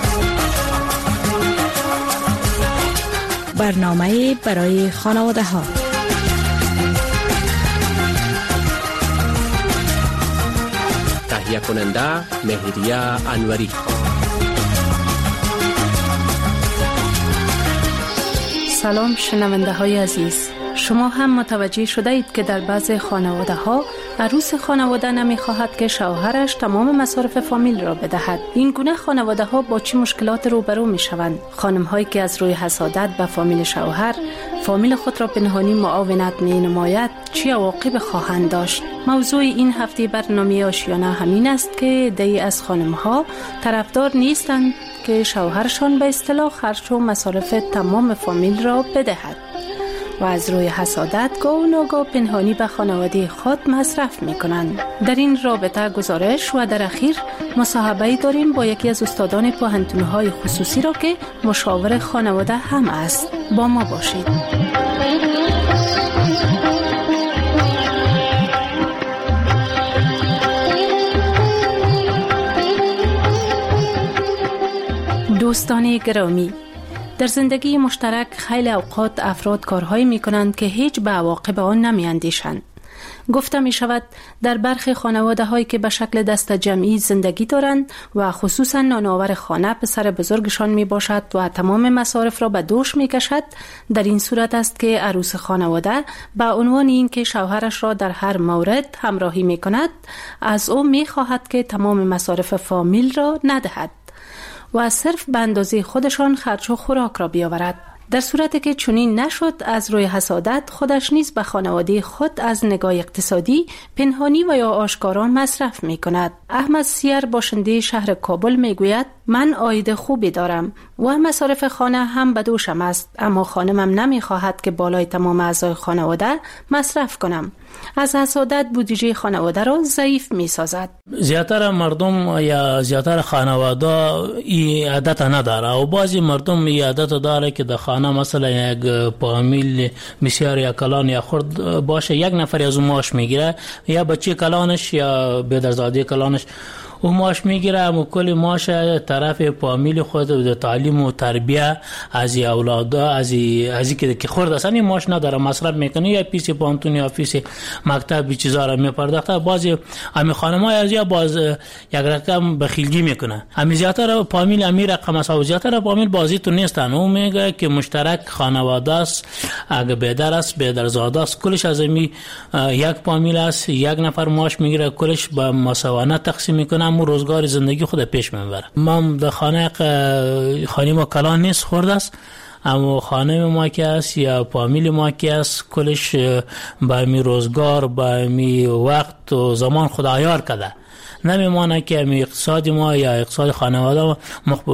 برنامه برای خانواده ها. تهیه کننده مهریه انوری. سلام شنونده های عزیز، شما هم متوجه شده اید که در بعض خانواده ها عروس خانواده نمی خواهد که شوهرش تمام مصارف فامیل را بدهد. این گونه خانواده ها با چه مشکلات روبرو می شوند؟ خانم هایی که از روی حسادت به فامیل شوهر فامیل خود را پنهانی معاونت می نماید چه عواقب خواهند داشت؟ موضوع این هفته برنامه آشیانه همین است که دی از خانم ها طرفدار نیستند که شوهرشان به اصطلاح خرج و مصارف تمام فامیل را بدهد و از روی حسادت گاه و ناگاه پنهانی به خانواده خود مصرف می کنند. در این رابطه گزارش و در اخیر مصاحبه‌ای داریم با یکی از استادان پوهنتون‌های خصوصی را که مشاور خانواده هم است. با ما باشید. دوستان گرامی، در زندگی مشترک خیلی اوقات افراد کارهایی می کنند که هیچ به عواقب آن نمی اندیشند. گفته می شود در برخی خانواده هایی که به شکل دست جمعی زندگی دارند و خصوصا نانآور خانه پسر بزرگشان می باشد و تمام مصارف را به دوش می کشد، در این صورت است که عروس خانواده به عنوان این که شوهرش را در هر مورد همراهی می کند از او می خواهد که تمام مصارف فامیل را ندهد و صرف به اندازه خودشان خرج و خوراک را بیاورد. در صورتی که چنین نشد، از روی حسادت خودش نیز به خانواده خود از نگاه اقتصادی پنهانی و یا آشکارا مصرف می کند. احمد سیر باشنده شهر کابل می گوید من عاید خوبی دارم و مصارف خانه هم به دوشم است، اما خانمم نمیخواهد که بالای تمام اعضای خانواده مصرف کنم. از حسادت بودجه خانواده را ضعیف می سازد. زیاتر مردم یا زیاتر خانواده این عادت نداره و بعضی مردم این عادت داره که در خانه مثلا یک فامیل بسیار یا کلان یا خرد باشه، یک نفر از اون معاش میگیره، یا بچه کلانش یا پدرزاده کلانش و معاش میگیره و کل معاش طرف فامیل خود و تعلیم و تربیه از اولادا از از که خرد اصلا معاش نداره، مصرف میکنه یا پیش پانتون یا پیش مکتب چیزا را میپرداخته. بعضی امی خانم‌ها از یا باز یک رقم بخیلگی میکنه. امی زیاتر فامیل امی رقم است و زیاتر فامیل بازی تو نیستن. اون میگه که مشترک خانواده است، اگه پدر است پدرزاده است کلش از امی یک فامیل است، یک نفر معاش میگیره، کلش به مساوانه تقسیم میکنه و روزگار زندگی خود پیش میبره. ما در خانه خانه ما کلان نیست، خرد است، اما خانه ما که است یا فامیل ما که است کلش با می روزگار با می وقت و زمان خدا عیار کرده. نمیمانه که می اقتصاد ما یا اقتصاد خانواده ما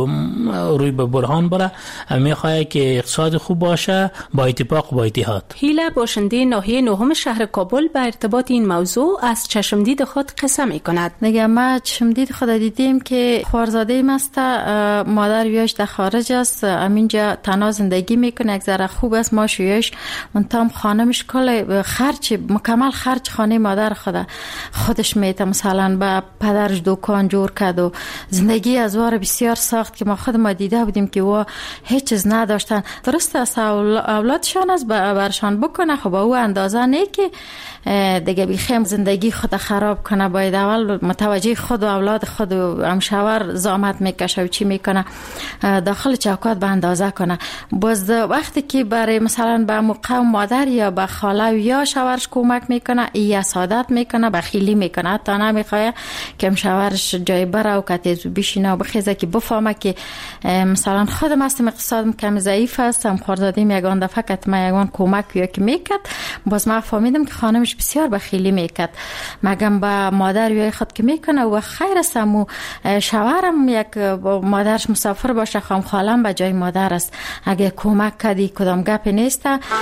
روی به برهان بره. میخواه که اقتصاد خوب باشه با اتفاق و با اتحاد. هیله باشنده ناحیه نهم شهر کابل به ارتباط این موضوع از چشمدید خود قصه می کند. نگه ما چشمدید خود دیدیم که خوارزاده مست مادر ویاش در خارج است، همینجا تنها زندگی میکنه، یک ذره خوب است، ماش ویاش منتام خانمش کل خرچ مکمل خرچ خانه مادر خود خودش میته، مثلا با پدرش دکان جور کرد و زندگی از وار بسیار ساخت که ما خود ما دیده بودیم که وا هیچ چیز نداشتن. درست است اولادشان از برشان بکنه، خب او اندازه نه که دیگه بیخیم زندگی خود خراب کنه. باید اول متوجه خود و اولاد خود و همشاور زامت میکشه و چی میکنه داخل چوکات به اندازه کنه. باز وقتی که برای مثلا به مقام مادر یا به خاله یا شوهرش کمک میکنه، یا سعادت میکنه، بخیلی میکنه، حتی نمیخواه که شوهرش جای بره و کتیزو بشینه و بخیزه که بفهمه که مثلا خودم هستم اقتصادم کم ضعیف است، هم خوردادیم یگان دفعه که ما یگان کمک یا که میکرد. باز ما فهمیدم که خانمش بسیار بخیلی میکرد، مگم با مادر یا خود که میکنه و خیر است. و شوهرم یک مادرش مسافر باشه، خام خالم به جای مادر است، اگه کمک کردی کدام گپی نیست.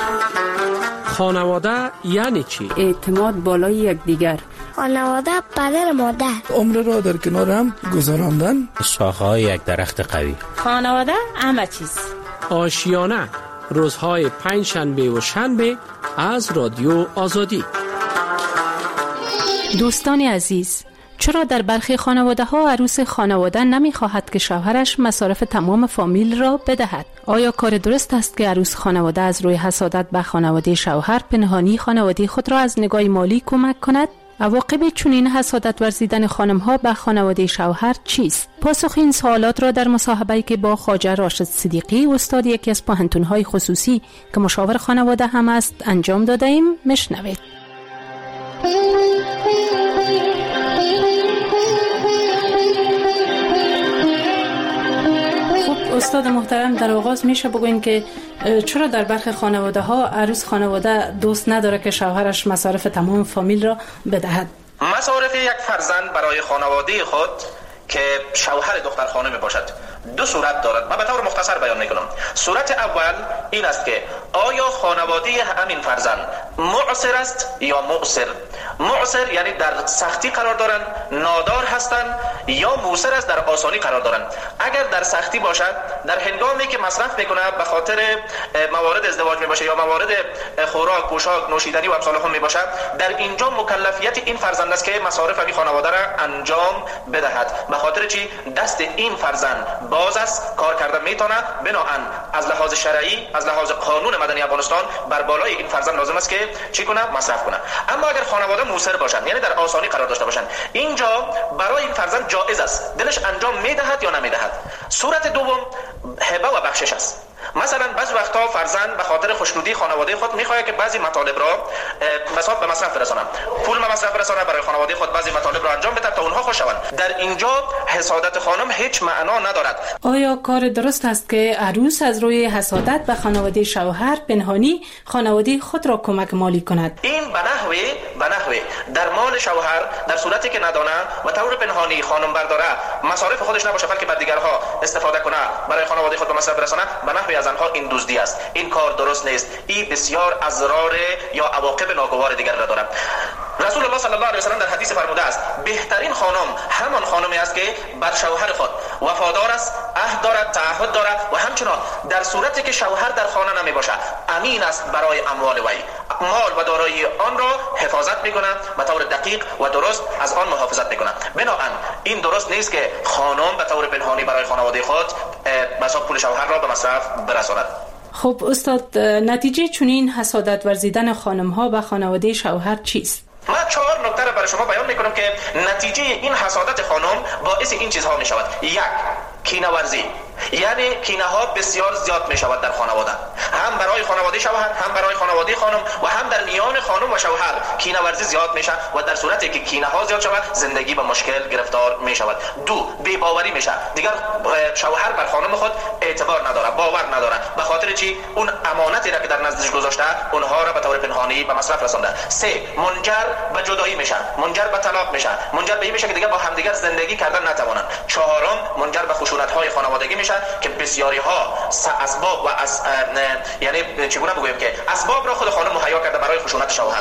خانواده یعنی چی؟ اعتماد بالای یکدیگر. خانواده پدر مادر. عمر را در کنار هم گذراندن. شاخه‌های یک درخت قوی. خانواده همه چیز. آشیانه روزهای پنج شنبه و شنبه از رادیو آزادی. دوستان عزیز، چرا در برخی خانواده ها عروس خانواده نمی خواهد که شوهرش مصارف تمام فامیل را بدهد؟ آیا کار درست است که عروس خانواده از روی حسادت به خانواده شوهر پنهانی خانواده خود را از نگاه مالی کمک کند؟ عواقب چنین حسادت ورزیدن خانم ها به خانواده شوهر چیست؟ پاسخ این سوالات را در مصاحبه‌ای که با خواجه راشد صدیقی استاد یکی از پوهنتون‌های خصوصی که مشاور خانواده هم است انجام داده ایم. مشنوید. استاد محترم، در آغاز میشه بگوین که چرا در برخی خانواده ها عروس خانواده دوست نداره که شوهرش مصارف تمام فامیل را بدهد؟ مصارف یک فرزند برای خانواده خود که شوهر دختر خانم باشد دو صورت دارد. من به طور مختصر بیان میکنم. صورت اول این است که آیا خانواده همین فرزند معسر است یا مؤسر؟ معسر یعنی در سختی قرار دارند، نادار هستند، یا موسر است در آسانی قرار دارند. اگر در سختی باشد، در هنگامی که مصرف میکنه به خاطر موارد ازدواج می باشه یا موارد خوراک، پوشاک، نوشیدنی و امثال هم می باشد، در اینجا مکلفیت این فرزند است که مصارف این خانواده را انجام بدهد. به خاطر چی؟ دست این فرزند باز است، کار کردن میتونه، بنابراین از لحاظ شرعی، از لحاظ قانون مدنی افغانستان بر بالای این فرزند لازم است که چی کنه؟ مصرف کنه. اما اگر خانواده موسر باشند، یعنی در آسانی قرار داشته باشند، اینجا برای این فرزند جایز است دلش انجام میدهد یا نمیدهد. صورت دوم هبه و بخشش است. مثلا بعضی وقتا فرزند به خاطر خوشنودی خانواده خود میخواد که بعضی مطالب را مثلا به مصرف برسانه، پول به مصرف برسانه، برای خانواده خود بعضی مطالب را انجام بده تا اونها خوش شوند. در اینجا حسادت خانم هیچ معنا ندارد. آیا کار درست است که عروس از روی حسادت به خانواده شوهر پنهانی خانواده خود را کمک مالی کند؟ این به نحوه به نحوه در مال شوهر در صورتی که ندانه و طور پنهانی خانم برداره مصارف خودش نباشه بلکه بعد دیگرها استفاده کنه برای خانواده خود به مصرف برسانه، به نحوه از آنها این دزدی است. این کار درست نیست. این بسیار اضرار یا عواقب ناگوار دیگر را دارد. رسول الله صلی الله علیه و سلم در حدیث فرموده است بهترین خانم همان خانمی است که بر شوهر خود وفادار است، عهد دارد، تعهد دارد و همچنان در صورتی که شوهر در خانه نمی باشد امین است برای اموال وی، مال و دارایی آن را حفاظت میکنه، به طور دقیق و درست از آن محافظت میکنه. بنابراین این درست نیست که خانم به طور پنهانی برای خانواده خود مثلا پول شوهر را به مصرف برساند. خب استاد، نتیجه چنین حسادت ورزیدن خانم ها به خانواده شوهر چیست؟ من چهار نکته را برای شما بیان میکنم که نتیجه این حسادت خانم باعث این چیزها می شود. یک، کینه ورزی، یعنی کینه ها بسیار زیاد می شود در خانواده، هم برای خانواده شوهر هم برای خانواده خانم و هم در میان خانم و شوهر کینه ورزی زیاد می شود و در صورتی که کینه ها زیاد شود زندگی به مشکل گرفتار می شود. دو، بی باوری می شود. دیگر شوهر بر خانم خود اعتبار نداره، باور نداره. به خاطر چی؟ اون امانتی را که در نزدش گذاشته اونها را به طور پنهانی به مصرف رسانده. سه، منجر به جدایی میشن، منجر به طلاق میشن، منجر به این میشه که دیگه با همدیگر زندگی کردن نتوانن. چهارم، منجر به خشونت های خانوادگی میشن که بسیاری ها اسباب و از یعنی چگونه بگویم که اسباب را خود خانم مهیا کرده برای خشونت شوهر.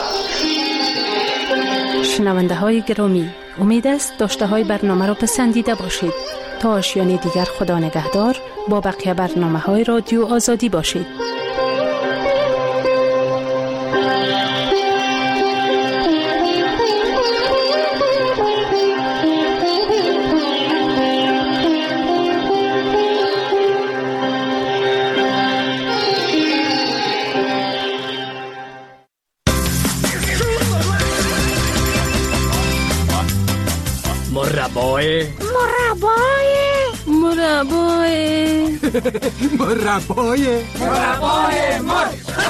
شنونده های گرامی، امید است داشته های برنامه را پسندیده باشید. تا آشیانه دیگر خدا نگهدار. با بقیه برنامه های رادیو آزادی باشید. مربای مربای مربای مربای مربای مر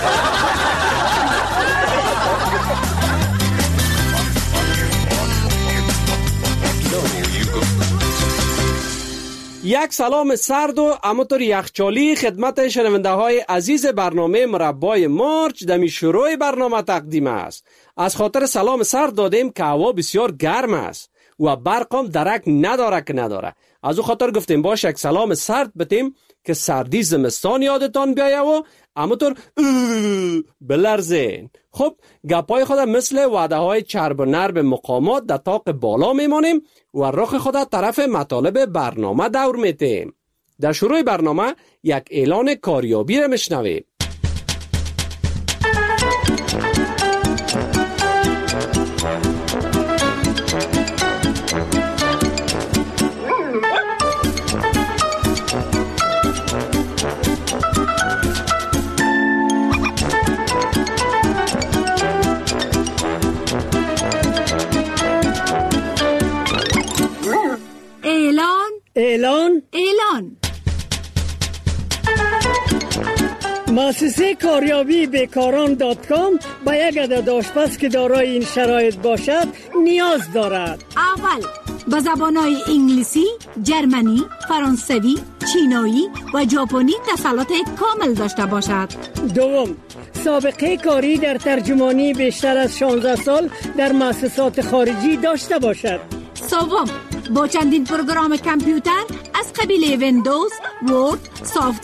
یک سلام سرد و همونطور یخچالی خدمت شنونده های عزیز برنامه مربای مارچ دمی شروع برنامه تقدیم است. از خاطر سلام سرد دادیم که هوا بسیار گرم است و برقم درک نداره که نداره. از او خاطر گفتیم باش یک سلام سرد بتیم که سردی زمستان یادتان بیایه و همونطور بلرزین. خب گپای خود مثل وعده های چرب و نرب مقامات در طاق بالا میمانیم و رخ خود طرف مطالب برنامه دور میتیم. در شروع برنامه یک اعلان کاریابی را میشنویم. اعلان اعلان مؤسسه کاریابی بیکاران دات کام با یک عدد آشپز که دارای این شرایط باشد نیاز دارد. اول با زبانهای انگلیسی، جرمنی، فرانسوی، چینایی و ژاپنی تسلط کامل داشته باشد. دوم سابقه کاری در ترجمانی بیشتر از شانزده سال در مؤسسات خارجی داشته باشد. سوم با چندین پروگرام کامپیوتر از قبیل ویندوز، ورد، سافت